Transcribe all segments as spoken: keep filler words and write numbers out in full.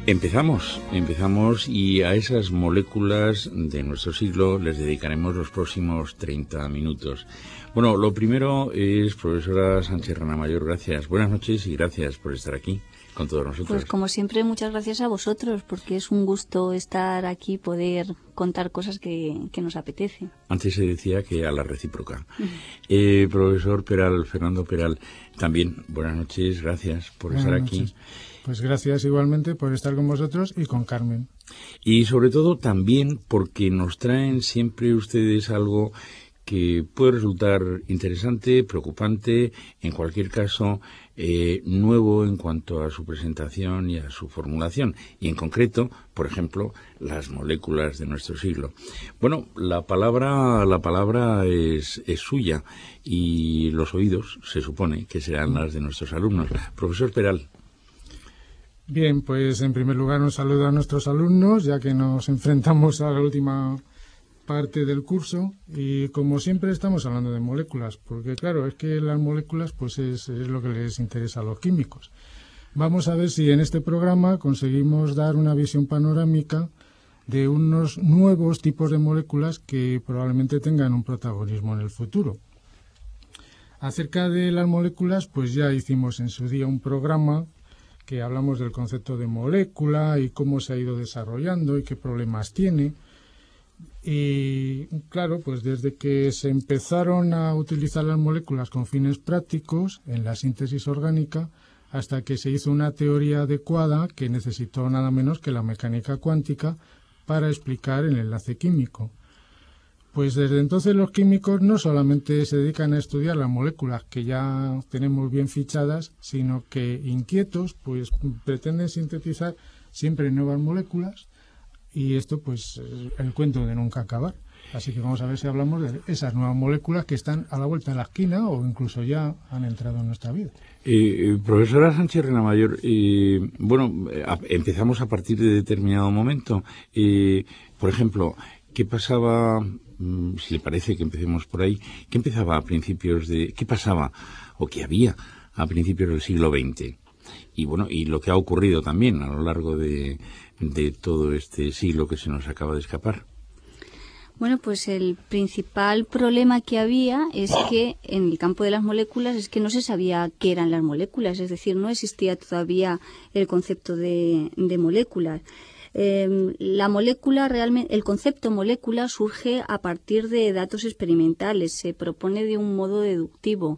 Empezamos, empezamos y a esas moléculas de nuestro siglo les dedicaremos los próximos treinta minutos. Bueno, lo primero es, profesora Sánchez Renamayor, gracias. Buenas noches y gracias por estar aquí con todos nosotros. Pues como siempre, muchas gracias a vosotros, porque es un gusto estar aquí, poder contar cosas que, que nos apetece. Antes se decía que a la recíproca. Uh-huh. eh, profesor Peral, Fernando Peral, también buenas noches, gracias por buenas estar noches. Aquí. Pues gracias igualmente por estar con vosotros y con Carmen. Y sobre todo también porque nos traen siempre ustedes algo que puede resultar interesante, preocupante, en cualquier caso eh, nuevo en cuanto a su presentación y a su formulación. Y en concreto, por ejemplo, las moléculas de nuestro siglo. Bueno, la palabra, la palabra es, es suya y los oídos se supone que serán las de nuestros alumnos. Profesor Peral. Bien, pues en primer lugar un saludo a nuestros alumnos, ya que nos enfrentamos a la última parte del curso y como siempre estamos hablando de moléculas, porque claro, es que las moléculas pues es, es lo que les interesa a los químicos. Vamos a ver si en este programa conseguimos dar una visión panorámica de unos nuevos tipos de moléculas que probablemente tengan un protagonismo en el futuro. Acerca de las moléculas, pues ya hicimos en su día un programa que hablamos del concepto de molécula y cómo se ha ido desarrollando y qué problemas tiene. Y claro, pues desde que se empezaron a utilizar las moléculas con fines prácticos en la síntesis orgánica, hasta que se hizo una teoría adecuada que necesitó nada menos que la mecánica cuántica para explicar el enlace químico. Pues desde entonces los químicos no solamente se dedican a estudiar las moléculas que ya tenemos bien fichadas, sino que inquietos pues pretenden sintetizar siempre nuevas moléculas y esto pues es el cuento de nunca acabar. Así que vamos a ver si hablamos de esas nuevas moléculas que están a la vuelta de la esquina o incluso ya han entrado en nuestra vida. Eh, profesora Sánchez Renamayor, eh, bueno, eh, empezamos a partir de determinado momento. Eh, por ejemplo, ¿qué pasaba, si le parece que empecemos por ahí, qué empezaba a principios de, qué pasaba o qué había a principios del siglo veinte? Y bueno, y lo que ha ocurrido también a lo largo de, de todo este siglo que se nos acaba de escapar. Bueno, pues el principal problema que había es que en el campo de las moléculas es que no se sabía qué eran las moléculas, es decir, no existía todavía el concepto de, de moléculas. Eh, la molécula realmente, el concepto molécula surge a partir de datos experimentales, se propone de un modo deductivo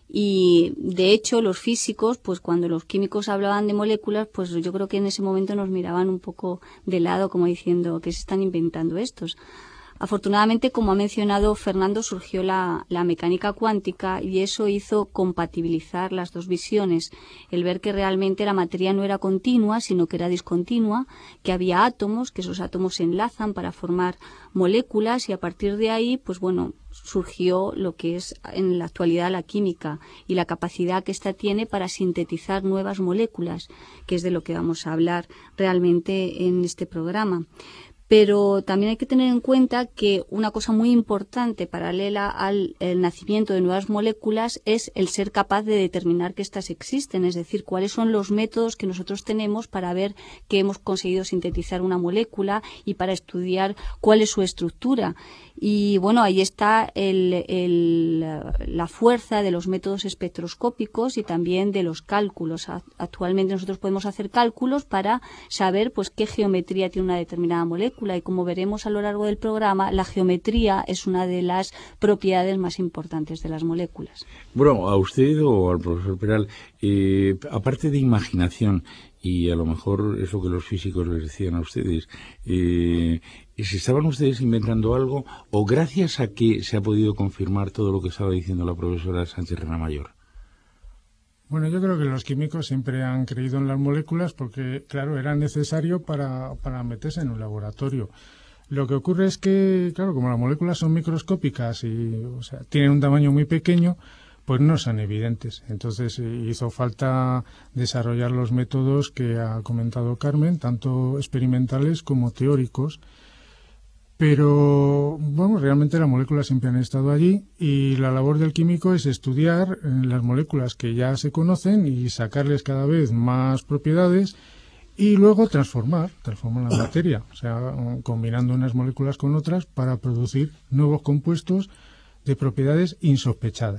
y de hecho los físicos, pues cuando los químicos hablaban de moléculas, pues yo creo que en ese momento nos miraban un poco de lado como diciendo que se están inventando estos. Afortunadamente, como ha mencionado Fernando, surgió la, la mecánica cuántica y eso hizo compatibilizar las dos visiones. El ver que realmente la materia no era continua, sino que era discontinua, que había átomos, que esos átomos se enlazan para formar moléculas y a partir de ahí, pues bueno, surgió lo que es en la actualidad la química y la capacidad que ésta tiene para sintetizar nuevas moléculas, que es de lo que vamos a hablar realmente en este programa. Pero también hay que tener en cuenta que una cosa muy importante paralela al nacimiento de nuevas moléculas es el ser capaz de determinar que éstas existen, es decir, cuáles son los métodos que nosotros tenemos para ver que hemos conseguido sintetizar una molécula y para estudiar cuál es su estructura. Y bueno, ahí está el, el, la fuerza de los métodos espectroscópicos y también de los cálculos. Actualmente nosotros podemos hacer cálculos para saber pues qué geometría tiene una determinada molécula y como veremos a lo largo del programa, la geometría es una de las propiedades más importantes de las moléculas. Bueno, a usted o al profesor Peral, eh, aparte de imaginación, y a lo mejor es lo que los físicos les decían a ustedes, eh, ¿se estaban ustedes inventando algo o gracias a que se ha podido confirmar todo lo que estaba diciendo la profesora Sánchez Renamayor? Bueno, yo creo que los químicos siempre han creído en las moléculas porque, claro, era necesario para, para meterse en un laboratorio. Lo que ocurre es que, claro, como las moléculas son microscópicas y o sea, tienen un tamaño muy pequeño, pues no son evidentes. Entonces hizo falta desarrollar los métodos que ha comentado Carmen, tanto experimentales como teóricos. Pero, bueno, realmente las moléculas siempre han estado allí y la labor del químico es estudiar las moléculas que ya se conocen y sacarles cada vez más propiedades y luego transformar, transformar la materia, o sea, combinando unas moléculas con otras para producir nuevos compuestos de propiedades insospechadas.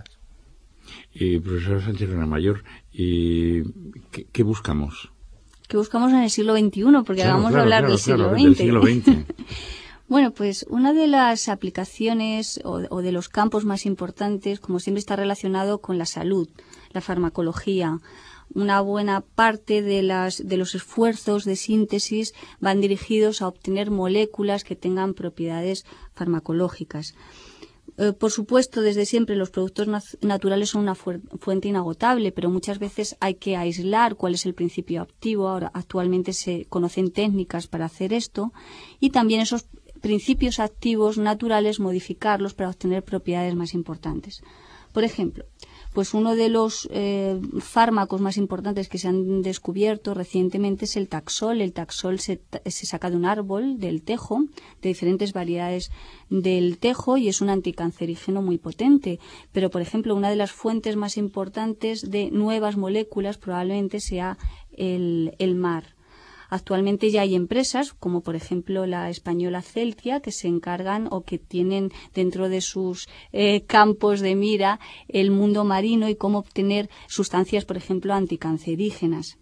Eh, profesor Sánchez Renamayor, eh, ¿qué, ¿qué buscamos? ¿Qué buscamos en el siglo veintiuno? Porque claro, vamos claro, a hablar claro, del siglo claro, veinte. del siglo veinte. Bueno, pues una de las aplicaciones o, o de los campos más importantes, como siempre, está relacionado con la salud, la farmacología. Una buena parte de, las, de los esfuerzos de síntesis van dirigidos a obtener moléculas que tengan propiedades farmacológicas. Eh, por supuesto, desde siempre los productos nat- naturales son una fu- fuente inagotable, pero muchas veces hay que aislar cuál es el principio activo. Ahora, actualmente se conocen técnicas para hacer esto, y también esos principios activos naturales modificarlos para obtener propiedades más importantes. Por ejemplo, pues uno de los eh, fármacos más importantes que se han descubierto recientemente es el Taxol. El Taxol se, se saca de un árbol, del tejo, de diferentes variedades del tejo, y es un anticancerígeno muy potente. Pero, por ejemplo, una de las fuentes más importantes de nuevas moléculas probablemente sea el, el mar. Actualmente ya hay empresas, como por ejemplo la española Celtia, que se encargan o que tienen dentro de sus eh, campos de mira el mundo marino y cómo obtener sustancias, por ejemplo, anticancerígenas.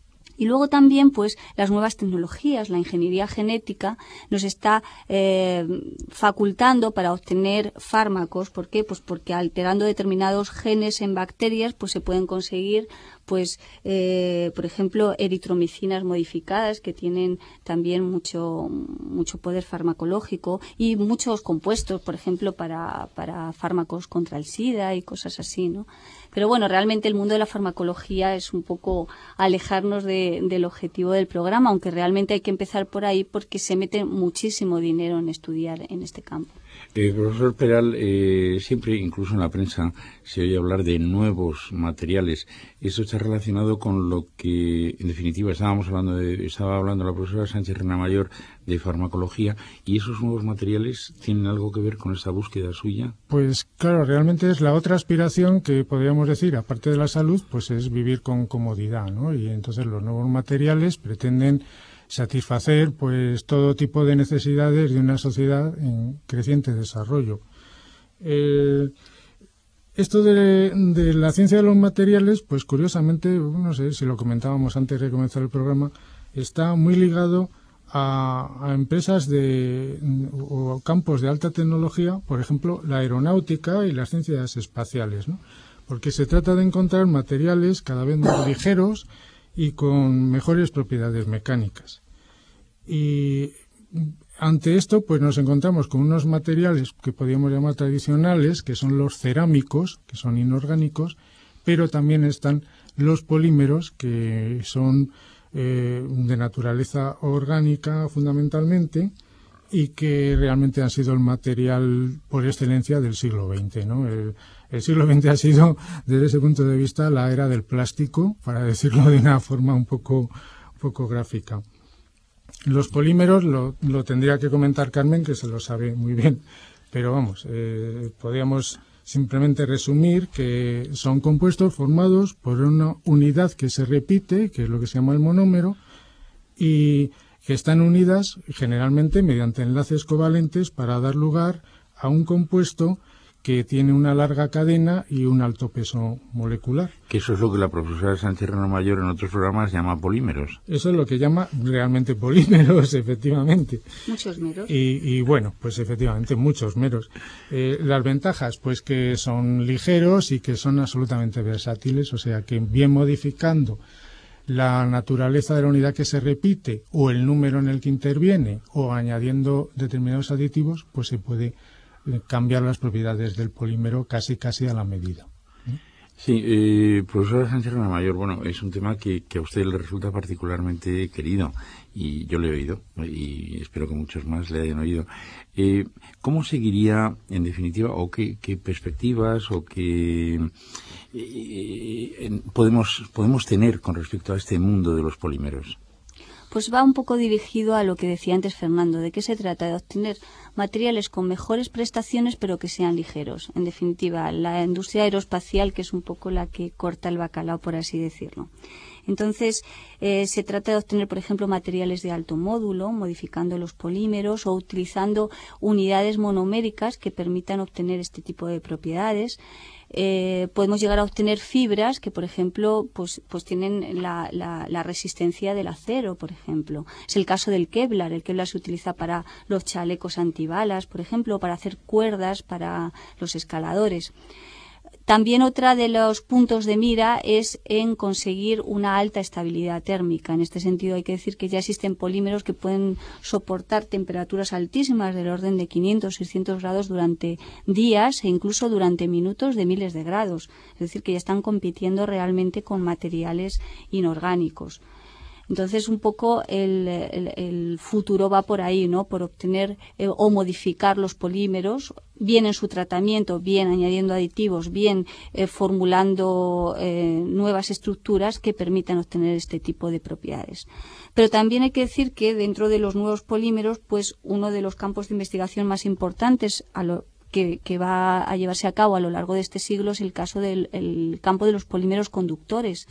Y luego también, pues, las nuevas tecnologías, la ingeniería genética nos está eh, facultando para obtener fármacos. ¿Por qué? Pues porque alterando determinados genes en bacterias, pues se pueden conseguir, pues, eh, por ejemplo, eritromicinas modificadas que tienen también mucho, mucho poder farmacológico, y muchos compuestos, por ejemplo, para, para fármacos contra el SIDA y cosas así, ¿no? Pero bueno, realmente el mundo de la farmacología es un poco alejarnos de, del objetivo del programa, aunque realmente hay que empezar por ahí porque se mete muchísimo dinero en estudiar en este campo. Eh, profesor Peral, eh, siempre, incluso en la prensa, se oye hablar de nuevos materiales. Esto está relacionado con lo que, en definitiva, estábamos hablando de, estaba hablando la profesora Sánchez Renamayor de farmacología, y esos nuevos materiales tienen algo que ver con esta búsqueda suya. Pues claro, realmente es la otra aspiración que podríamos decir, aparte de la salud, pues es vivir con comodidad, ¿no? Y entonces los nuevos materiales pretenden satisfacer pues todo tipo de necesidades de una sociedad en creciente desarrollo. Eh, esto de, de la ciencia de los materiales, pues curiosamente, no sé si lo comentábamos antes de comenzar el programa, está muy ligado a, a empresas de o campos de alta tecnología, por ejemplo, la aeronáutica y las ciencias espaciales, ¿no? Porque se trata de encontrar materiales cada vez más ligeros y con mejores propiedades mecánicas. Y ante esto, pues nos encontramos con unos materiales que podríamos llamar tradicionales, que son los cerámicos, que son inorgánicos, pero también están los polímeros, que son eh, de naturaleza orgánica fundamentalmente, y que realmente han sido el material por excelencia del siglo veinte, ¿no? El, el siglo veinte ha sido, desde ese punto de vista, la era del plástico, para decirlo de una forma un poco, un poco gráfica. Los polímeros lo, lo tendría que comentar Carmen, que se lo sabe muy bien, pero vamos, eh, podríamos simplemente resumir que son compuestos formados por una unidad que se repite, que es lo que se llama el monómero, y que están unidas generalmente mediante enlaces covalentes para dar lugar a un compuesto que tiene una larga cadena y un alto peso molecular. Que eso es lo que la profesora Sánchez Renamayor en otros programas llama polímeros. Eso es lo que llama realmente polímeros, efectivamente. Muchos meros. Y, y bueno, pues efectivamente, muchos meros. Eh, las ventajas, pues que son ligeros y que son absolutamente versátiles, o sea que bien modificando la naturaleza de la unidad que se repite o el número en el que interviene o añadiendo determinados aditivos, pues se puede cambiar las propiedades del polímero casi casi a la medida. Sí, eh, profesora Sánchez Renamayor, bueno, es un tema que, que a usted le resulta particularmente querido, y yo le he oído, y espero que muchos más le hayan oído. Eh, ¿Cómo seguiría, en definitiva, o qué, qué perspectivas o qué eh, podemos, podemos tener con respecto a este mundo de los polímeros? pues va un poco dirigido a lo que decía antes Fernando, de qué se trata, de obtener materiales con mejores prestaciones pero que sean ligeros. En definitiva, la industria aeroespacial, que es un poco la que corta el bacalao, por así decirlo. Entonces, eh, se trata de obtener, por ejemplo, materiales de alto módulo, modificando los polímeros o utilizando unidades monoméricas que permitan obtener este tipo de propiedades. Eh, podemos llegar a obtener fibras que, por ejemplo, pues, pues tienen la, la, la resistencia del acero, por ejemplo. Es el caso del Kevlar. El Kevlar se utiliza para los chalecos antibalas, por ejemplo, para hacer cuerdas para los escaladores. También otra de los puntos de mira es en conseguir una alta estabilidad térmica. En este sentido hay que decir que ya existen polímeros que pueden soportar temperaturas altísimas del orden de quinientos, seiscientos grados durante días e incluso durante minutos de miles de grados. Es decir, que ya están compitiendo realmente con materiales inorgánicos. Entonces, un poco el, el, el futuro va por ahí, ¿no? Por obtener eh, o modificar los polímeros, bien en su tratamiento, bien añadiendo aditivos, bien eh, formulando eh, nuevas estructuras que permitan obtener este tipo de propiedades. Pero también hay que decir que dentro de los nuevos polímeros, pues uno de los campos de investigación más importantes a lo Que, que va a llevarse a cabo a lo largo de este siglo es el caso del el campo de los polímeros conductores.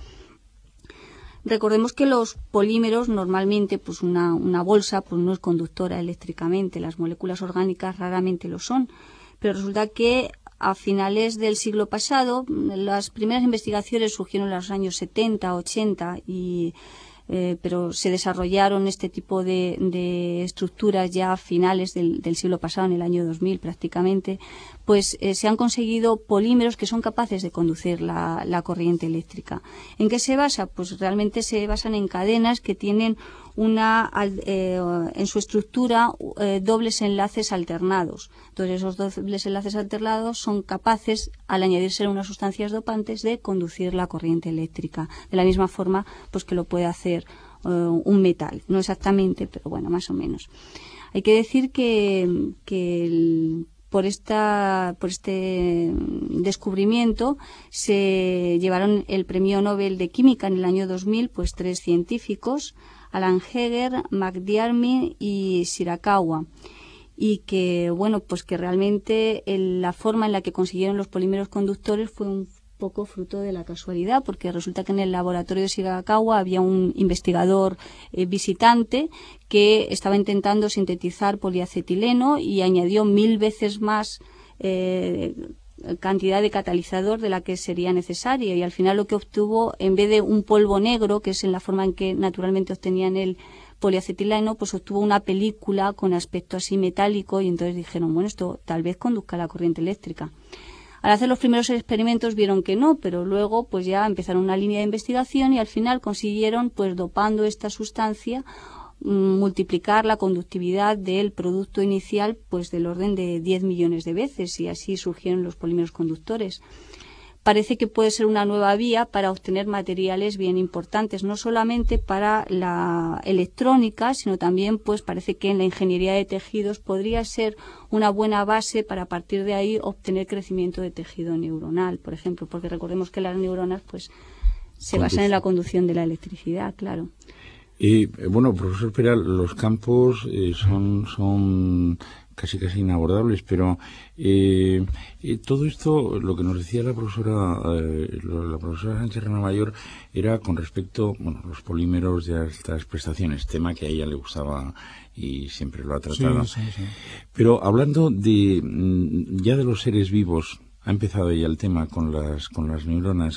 Recordemos que los polímeros normalmente, pues una, una bolsa pues no es conductora eléctricamente, las moléculas orgánicas raramente lo son, pero resulta que a finales del siglo pasado las primeras investigaciones surgieron en los años setenta, ochenta y Eh, pero se desarrollaron este tipo de, de estructuras ya a finales del, del siglo pasado, en el año dos mil prácticamente, pues eh, se han conseguido polímeros que son capaces de conducir la, la corriente eléctrica. ¿En qué se basa? Pues realmente se basan en cadenas que tienen una eh, en su estructura eh, dobles enlaces alternados. Entonces esos dobles enlaces alternados son capaces, al añadirse unas sustancias dopantes, de conducir la corriente eléctrica, de la misma forma pues que lo puede hacer eh, un metal, no exactamente, pero bueno, más o menos. Hay que decir que, que el, por esta por este descubrimiento se llevaron el premio Nobel de Química en el año dos mil, pues tres científicos, Alan Heger, McDiarmid y Shirakawa, y que bueno, pues que realmente el, la forma en la que consiguieron los polímeros conductores fue un poco fruto de la casualidad, porque resulta que en el laboratorio de Shirakawa había un investigador eh, visitante que estaba intentando sintetizar poliacetileno y añadió mil veces más eh, cantidad de catalizador de la que sería necesaria, y al final lo que obtuvo, en vez de un polvo negro, que es en la forma en que naturalmente obtenían el poliacetileno, pues obtuvo una película con aspecto así metálico, y entonces dijeron, bueno, esto tal vez conduzca la corriente eléctrica. Al hacer los primeros experimentos vieron que no, pero luego pues ya empezaron una línea de investigación y al final consiguieron, pues dopando esta sustancia, multiplicar la conductividad del producto inicial pues del orden de diez millones de veces, y así surgieron los polímeros conductores. Parece que puede ser una nueva vía para obtener materiales bien importantes, no solamente para la electrónica, sino también pues parece que en la ingeniería de tejidos podría ser una buena base para a partir de ahí obtener crecimiento de tejido neuronal, por ejemplo, porque recordemos que las neuronas pues se basan en la conducción de la electricidad, claro. Eh, bueno, profesor Peral, los campos eh, son, son casi casi inabordables, pero eh, eh, todo esto, lo que nos decía la profesora eh, la profesora Sánchez Renamayor, era con respecto, bueno, los polímeros de altas prestaciones, tema que a ella le gustaba y siempre lo ha tratado. Sí, sí, sí. Pero hablando de ya de los seres vivos, ha empezado ya el tema con las con las neuronas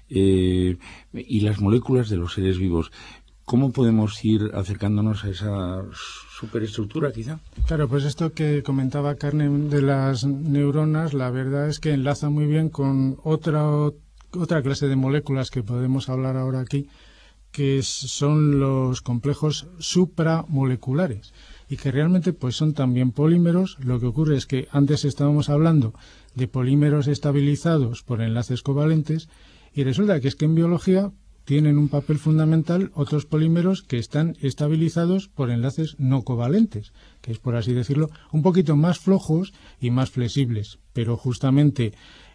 eh, y las moléculas de los seres vivos. ¿Cómo podemos ir acercándonos a esa superestructura, quizá? Claro, pues esto que comentaba Carmen de las neuronas, la verdad es que enlaza muy bien con otra otra clase de moléculas que podemos hablar ahora aquí, que son los complejos supramoleculares, y que realmente pues son también polímeros. Lo que ocurre es que antes estábamos hablando de polímeros estabilizados por enlaces covalentes, y resulta que es que en biología tienen un papel fundamental otros polímeros que están estabilizados por enlaces no covalentes, que es, por así decirlo, un poquito más flojos y más flexibles, pero justamente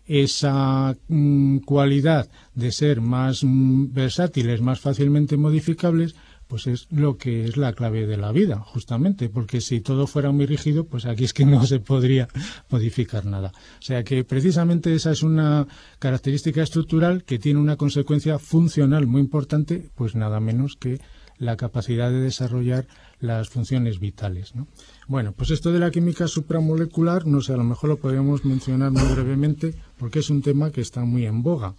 esa mmm, cualidad de ser más mmm, versátiles, más fácilmente modificables, pues es lo que es la clave de la vida, justamente, porque si todo fuera muy rígido, pues aquí es que no se podría modificar nada. O sea que precisamente esa es una característica estructural que tiene una consecuencia funcional muy importante, pues nada menos que la capacidad de desarrollar las funciones vitales, ¿no? Bueno, pues esto de la química supramolecular, no sé, a lo mejor lo podríamos mencionar muy brevemente, porque es un tema que está muy en boga.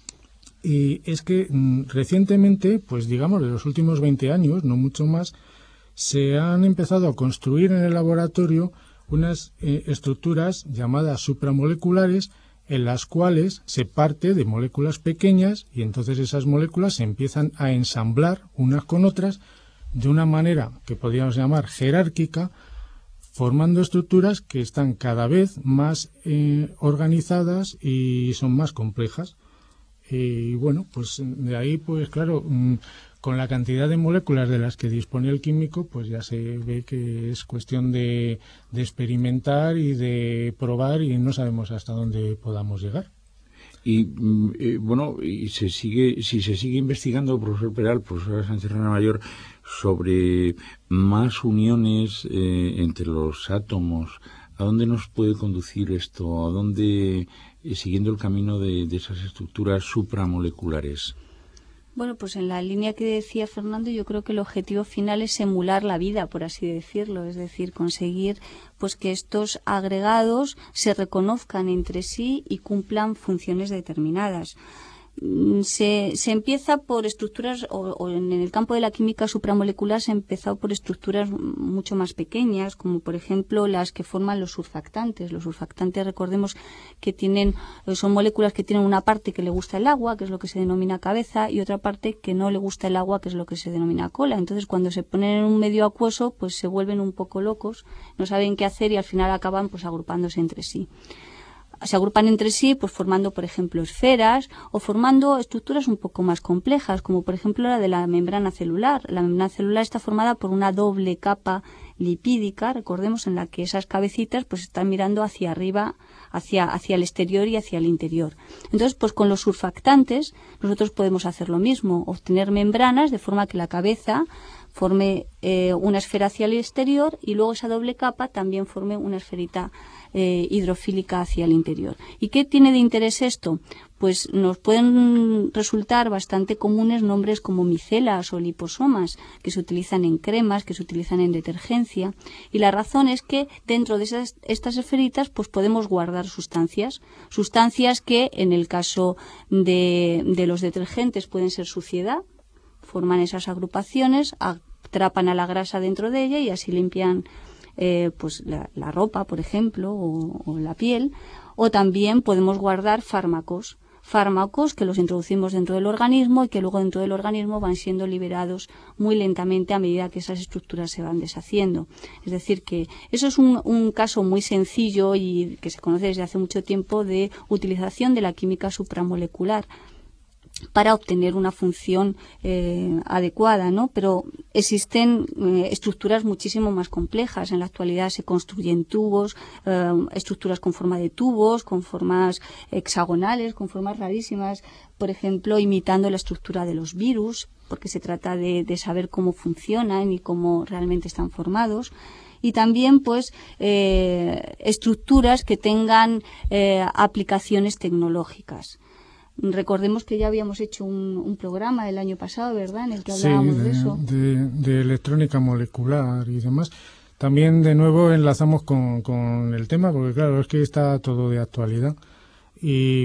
Y es que mm, recientemente, pues digamos de los últimos veinte años, no mucho más, se han empezado a construir en el laboratorio unas eh, estructuras llamadas supramoleculares, en las cuales se parte de moléculas pequeñas y entonces esas moléculas se empiezan a ensamblar unas con otras de una manera que podríamos llamar jerárquica, formando estructuras que están cada vez más eh, organizadas y son más complejas. Y bueno, pues de ahí, pues claro, con la cantidad de moléculas de las que dispone el químico, pues ya se ve que es cuestión de, de experimentar y de probar y no sabemos hasta dónde podamos llegar. Y eh, bueno, y se sigue, si se sigue investigando, profesor Peral, profesora Sánchez Renamayor, sobre más uniones eh, entre los átomos, ¿a dónde nos puede conducir esto? ¿A dónde, eh, siguiendo el camino de, de esas estructuras supramoleculares? Bueno, pues en la línea que decía Fernando, yo creo que el objetivo final es emular la vida, por así decirlo, es decir, conseguir pues que estos agregados se reconozcan entre sí y cumplan funciones determinadas. Se, se empieza por estructuras, o, o en el campo de la química supramolecular se ha empezado por estructuras mucho más pequeñas, como por ejemplo las que forman los surfactantes. Los surfactantes, recordemos que tienen, son moléculas que tienen una parte que le gusta el agua, que es lo que se denomina cabeza, y otra parte que no le gusta el agua, que es lo que se denomina cola. Entonces, cuando se ponen en un medio acuoso, pues se vuelven un poco locos, no saben qué hacer y al final acaban pues agrupándose entre sí. Se agrupan entre sí, pues formando, por ejemplo, esferas o formando estructuras un poco más complejas, como por ejemplo la de la membrana celular. La membrana celular está formada por una doble capa lipídica, recordemos, en la que esas cabecitas pues están mirando hacia arriba, hacia, hacia el exterior y hacia el interior. Entonces, pues con los surfactantes nosotros podemos hacer lo mismo, obtener membranas de forma que la cabeza forme eh, una esfera hacia el exterior y luego esa doble capa también forme una esferita eh, hidrofílica hacia el interior. ¿Y qué tiene de interés esto? Pues nos pueden resultar bastante comunes nombres como micelas o liposomas, que se utilizan en cremas, que se utilizan en detergencia, y la razón es que dentro de esas, estas esferitas pues podemos guardar sustancias, sustancias que en el caso de, de los detergentes pueden ser suciedad, forman esas agrupaciones, atrapan a la grasa dentro de ella y así limpian eh, pues la, la ropa, por ejemplo, o, o la piel. O también podemos guardar fármacos, fármacos que los introducimos dentro del organismo y que luego dentro del organismo van siendo liberados muy lentamente a medida que esas estructuras se van deshaciendo. Es decir, que eso es un, un caso muy sencillo y que se conoce desde hace mucho tiempo de utilización de la química supramolecular para obtener una función eh, adecuada, ¿no? Pero existen eh, estructuras muchísimo más complejas. En la actualidad se construyen tubos, eh, estructuras con forma de tubos, con formas hexagonales, con formas rarísimas, por ejemplo, imitando la estructura de los virus, porque se trata de, de saber cómo funcionan y cómo realmente están formados. Y también, pues, eh, estructuras que tengan eh, aplicaciones tecnológicas. Recordemos que ya habíamos hecho un, un programa el año pasado, ¿verdad?, en el que hablábamos sí, de, de eso. De, de electrónica molecular y demás. También, de nuevo, enlazamos con, con el tema, porque, claro, es que está todo de actualidad. Y,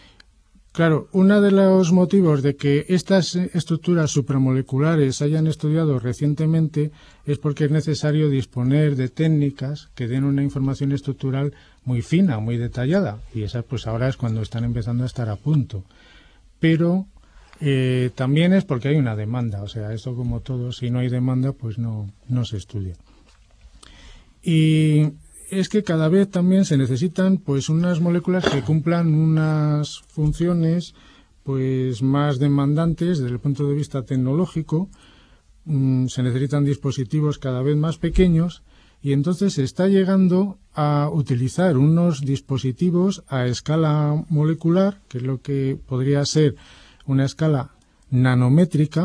claro, uno de los motivos de que estas estructuras supramoleculares se hayan estudiado recientemente es porque es necesario disponer de técnicas que den una información estructural muy fina, muy detallada, y esas pues ahora es cuando están empezando a estar a punto. Pero eh, también es porque hay una demanda, o sea, esto como todo, si no hay demanda pues no, no se estudia. Y es que cada vez también se necesitan pues unas moléculas que cumplan unas funciones pues más demandantes desde el punto de vista tecnológico. Mm, se necesitan dispositivos cada vez más pequeños y entonces se está llegando a utilizar unos dispositivos a escala molecular, que es lo que podría ser una escala nanométrica,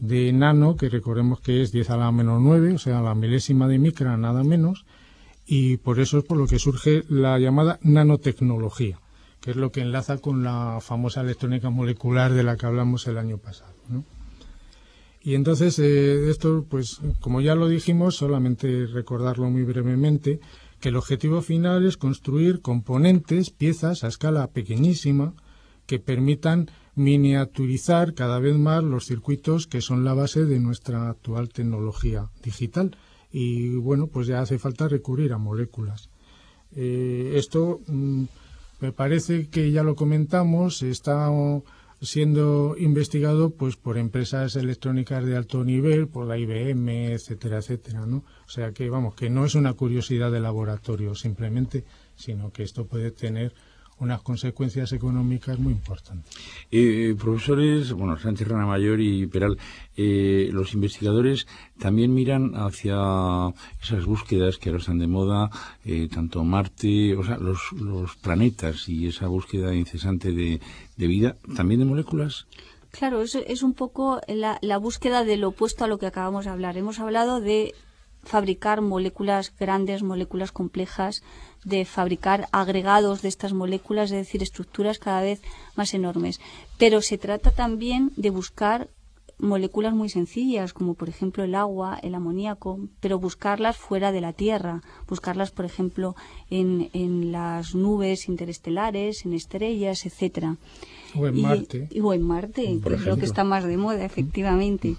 de nano, que recordemos que es diez a la menos nueve, o sea, la milésima de micra, nada menos, y por eso es por lo que surge la llamada nanotecnología, que es lo que enlaza con la famosa electrónica molecular de la que hablamos el año pasado, ¿no? Y entonces, eh, esto, pues, como ya lo dijimos, solamente recordarlo muy brevemente, que el objetivo final es construir componentes, piezas a escala pequeñísima, que permitan miniaturizar cada vez más los circuitos que son la base de nuestra actual tecnología digital. Y bueno, pues ya hace falta recurrir a moléculas. Eh, esto mmm, me parece que ya lo comentamos, está siendo investigado pues por empresas electrónicas de alto nivel, por la I B M, etcétera, etcétera, ¿no? O sea que, vamos, que no es una curiosidad de laboratorio simplemente, sino que esto puede tener unas consecuencias económicas muy importantes. Eh, profesores, bueno, Sánchez Ranamayor y Peral, eh, los investigadores también miran hacia esas búsquedas que ahora están de moda, eh, tanto Marte, o sea, los, los planetas y esa búsqueda incesante de, de vida, también de moléculas. Claro, es, es un poco la, la búsqueda del opuesto a lo que acabamos de hablar. Hemos hablado de fabricar moléculas grandes, moléculas complejas, de fabricar agregados de estas moléculas, es decir, estructuras cada vez más enormes. Pero se trata también de buscar moléculas muy sencillas, como por ejemplo el agua, el amoníaco, pero buscarlas fuera de la Tierra, buscarlas, por ejemplo, en, en las nubes interestelares, en estrellas, etcétera. O en y, Marte. Y, o en Marte, que es lo que está más de moda, efectivamente.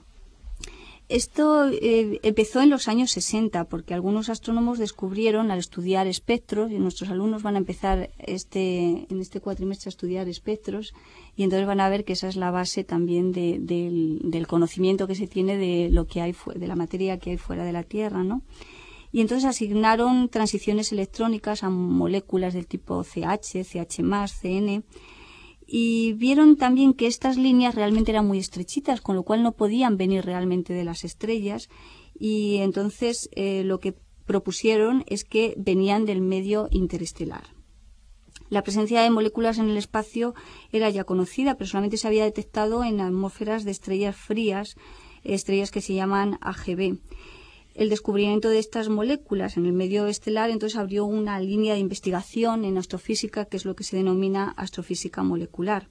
Esto eh, empezó en los años sesenta, porque algunos astrónomos descubrieron al estudiar espectros, y nuestros alumnos van a empezar este en este cuatrimestre a estudiar espectros, y entonces van a ver que esa es la base también de, de, del conocimiento que se tiene de lo que hay de la materia que hay fuera de la Tierra, ¿no? Y entonces asignaron transiciones electrónicas a moléculas del tipo C H, C H más, C N, y vieron también que estas líneas realmente eran muy estrechitas, con lo cual no podían venir realmente de las estrellas, y entonces eh, lo que propusieron es que venían del medio interestelar. La presencia de moléculas en el espacio era ya conocida, pero solamente se había detectado en atmósferas de estrellas frías, estrellas que se llaman A G B. El descubrimiento de estas moléculas en el medio estelar entonces abrió una línea de investigación en astrofísica, que es lo que se denomina astrofísica molecular.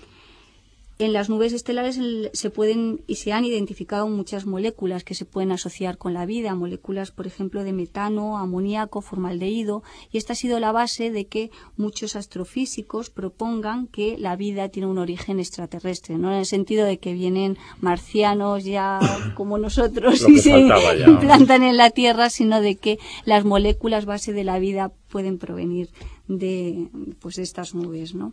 En las nubes estelares se pueden y se han identificado muchas moléculas que se pueden asociar con la vida, moléculas, por ejemplo, de metano, amoníaco, formaldehído, y esta ha sido la base de que muchos astrofísicos propongan que la vida tiene un origen extraterrestre, no en el sentido de que vienen marcianos ya como nosotros y se implantan en la Tierra, sino de que las moléculas base de la vida pueden provenir de, pues, de estas nubes, ¿no?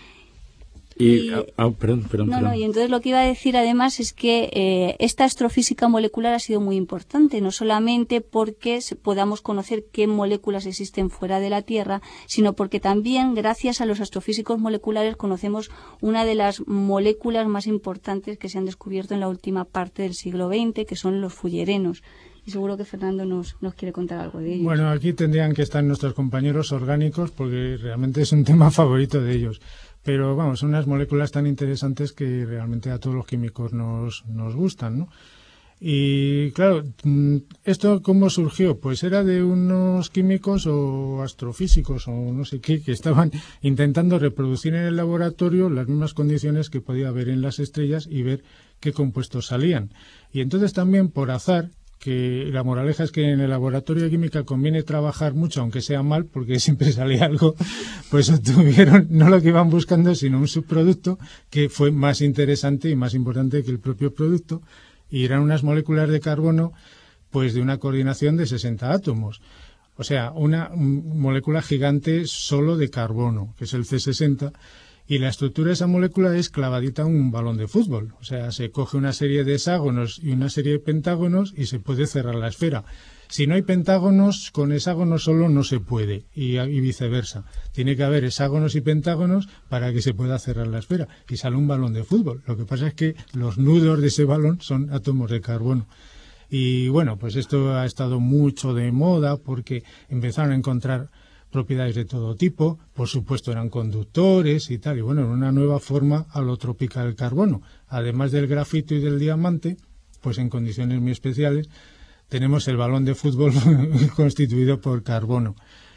Y, y, ah, perdón, perdón, no, perdón. no, y entonces lo que iba a decir además es que eh, esta astrofísica molecular ha sido muy importante, no solamente porque podamos conocer qué moléculas existen fuera de la Tierra, sino porque también gracias a los astrofísicos moleculares conocemos una de las moléculas más importantes que se han descubierto en la última parte del siglo veinte, que son los fullerenos. Y seguro que Fernando nos, nos quiere contar algo de ellos. Bueno, aquí tendrían que estar nuestros compañeros orgánicos porque realmente es un tema favorito de ellos. Pero vamos, son unas moléculas tan interesantes que realmente a todos los químicos nos, nos gustan, ¿no? Y claro, ¿esto cómo surgió? Pues era de unos químicos o astrofísicos o no sé qué, que estaban intentando reproducir en el laboratorio las mismas condiciones que podía haber en las estrellas y ver qué compuestos salían. Y entonces también, por azar, que la moraleja es que en el laboratorio de química conviene trabajar mucho, aunque sea mal, porque siempre sale algo, pues obtuvieron no lo que iban buscando, sino un subproducto que fue más interesante y más importante que el propio producto, y eran unas moléculas de carbono pues de una coordinación de sesenta átomos. O sea, una molécula gigante solo de carbono, que es el C sesenta, y la estructura de esa molécula es clavadita a un balón de fútbol. O sea, se coge una serie de hexágonos y una serie de pentágonos y se puede cerrar la esfera. Si no hay pentágonos, con hexágonos solo no se puede, y, y viceversa. Tiene que haber hexágonos y pentágonos para que se pueda cerrar la esfera. Y sale un balón de fútbol. Lo que pasa es que los nudos de ese balón son átomos de carbono. Y bueno, pues esto ha estado mucho de moda porque empezaron a encontrar propiedades de todo tipo, por supuesto eran conductores y tal, y bueno, era una nueva forma alotrópica del carbono. Además del grafito y del diamante, pues en condiciones muy especiales, tenemos el balón de fútbol constituido por carbono.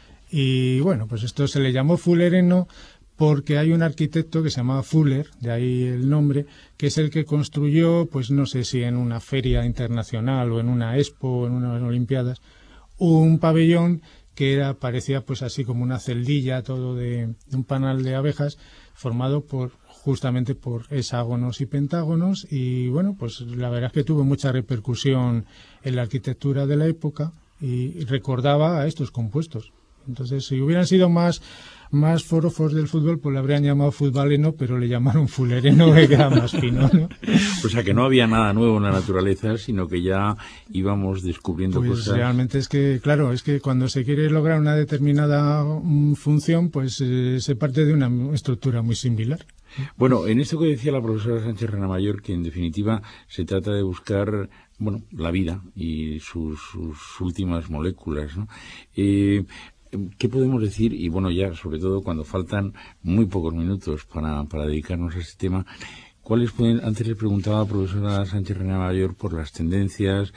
Y bueno, pues esto se le llamó fullereno porque hay un arquitecto que se llamaba Fuller, de ahí el nombre, que es el que construyó, pues no sé si en una feria internacional o en una expo o en unas olimpiadas, un pabellón que era parecía pues así como una celdilla, todo de, de un panal de abejas, formado por justamente por hexágonos y pentágonos, y bueno, pues la verdad es que tuvo mucha repercusión en la arquitectura de la época y recordaba a estos compuestos. Entonces, si hubieran sido más más forofos del fútbol, pues le habrían llamado futbaleno, pero le llamaron fullereno, que era más fino, ¿no? O sea, que no había nada nuevo en la naturaleza, sino que ya íbamos descubriendo pues cosas. Realmente es que, claro, es que cuando se quiere lograr una determinada um, función, pues eh, se parte de una estructura muy similar. Bueno, en esto que decía la profesora Sánchez Renamayor, que en definitiva se trata de buscar, bueno, la vida y sus, sus últimas moléculas, ¿no? Eh, ¿Qué podemos decir? Y bueno, ya sobre todo cuando faltan muy pocos minutos para, para dedicarnos a este tema, ¿cuáles pueden? Antes le preguntaba a la profesora Sánchez Renamayor por las tendencias,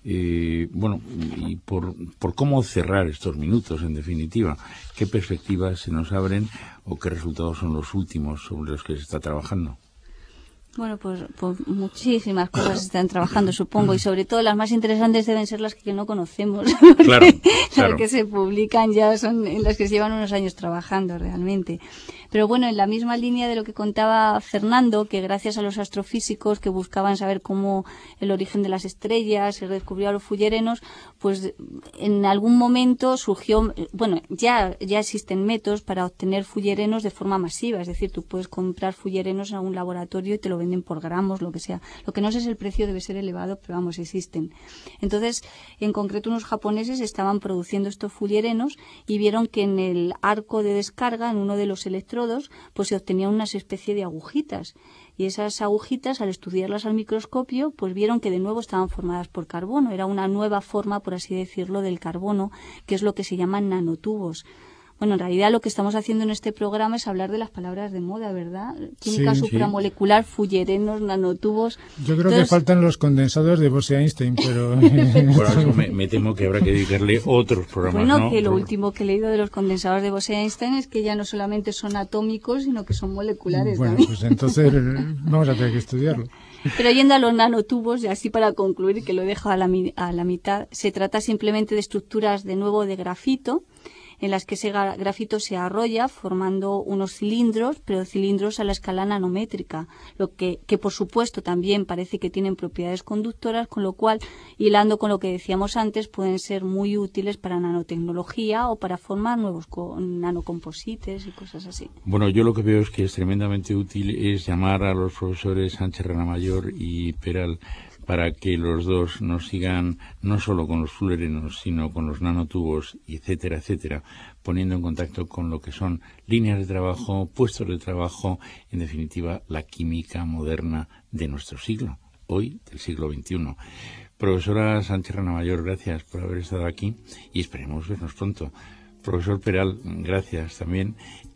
eh, bueno, y por, por cómo cerrar estos minutos, en definitiva. ¿Qué perspectivas se nos abren o qué resultados son los últimos sobre los que se está trabajando? Bueno, pues, pues muchísimas cosas se están trabajando, supongo, y sobre todo las más interesantes deben ser las que no conocemos. Claro, claro. Las que se publican ya son en las que se llevan unos años trabajando realmente. Pero bueno, en la misma línea de lo que contaba Fernando, que gracias a los astrofísicos que buscaban saber cómo el origen de las estrellas, se descubrió a los fullerenos, pues en algún momento surgió, bueno, ya, ya existen métodos para obtener fullerenos de forma masiva, es decir, tú puedes comprar fullerenos en algún laboratorio y te lo venden por gramos, lo que sea. Lo que no sé es el precio, debe ser elevado, pero vamos, existen. Entonces, en concreto, unos japoneses estaban produciendo estos fullerenos y vieron que en el arco de descarga, en uno de los electrodos, pues se obtenían unas especie de agujitas. Y esas agujitas, al estudiarlas al microscopio, pues vieron que de nuevo estaban formadas por carbono. Era una nueva forma, por así decirlo, del carbono, que es lo que se llaman nanotubos. Bueno, en realidad lo que estamos haciendo en este programa es hablar de las palabras de moda, ¿verdad? Química sí, supramolecular, sí. Fullerenos, nanotubos. Yo creo Entonces, que faltan los condensados de Bose-Einstein, pero... Por eso me, me temo que habrá que dedicarle otros programas, Bueno, ¿no? que lo último que he leído de los condensadores de Bose-Einstein es que ya no solamente son atómicos, sino que son moleculares bueno, también. Pues entonces vamos a tener que estudiarlo. Pero yendo a los nanotubos, y así para concluir, que lo dejo a la, a la mitad, se trata simplemente de estructuras de nuevo de grafito, en las que ese grafito se arrolla formando unos cilindros, pero cilindros a la escala nanométrica, lo que, que por supuesto también parece que tienen propiedades conductoras, con lo cual, hilando con lo que decíamos antes, pueden ser muy útiles para nanotecnología o para formar nuevos nanocomposites y cosas así. Bueno, yo lo que veo es que es tremendamente útil es llamar a los profesores Sánchez Renamayor y Peral para que los dos nos sigan no solo con los fullerenos, sino con los nanotubos, etcétera, etcétera, poniendo en contacto con lo que son líneas de trabajo, puestos de trabajo, en definitiva, la química moderna de nuestro siglo, hoy del siglo veintiuno. Profesora Sánchez Renamayor, gracias por haber estado aquí y esperemos vernos pronto. Profesor Peral, gracias también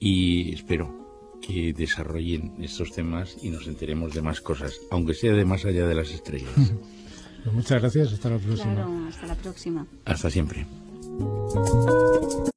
y espero que desarrollen estos temas y nos enteremos de más cosas, aunque sea de más allá de las estrellas. Pues muchas gracias, hasta la próxima. Claro, hasta la próxima. Hasta siempre.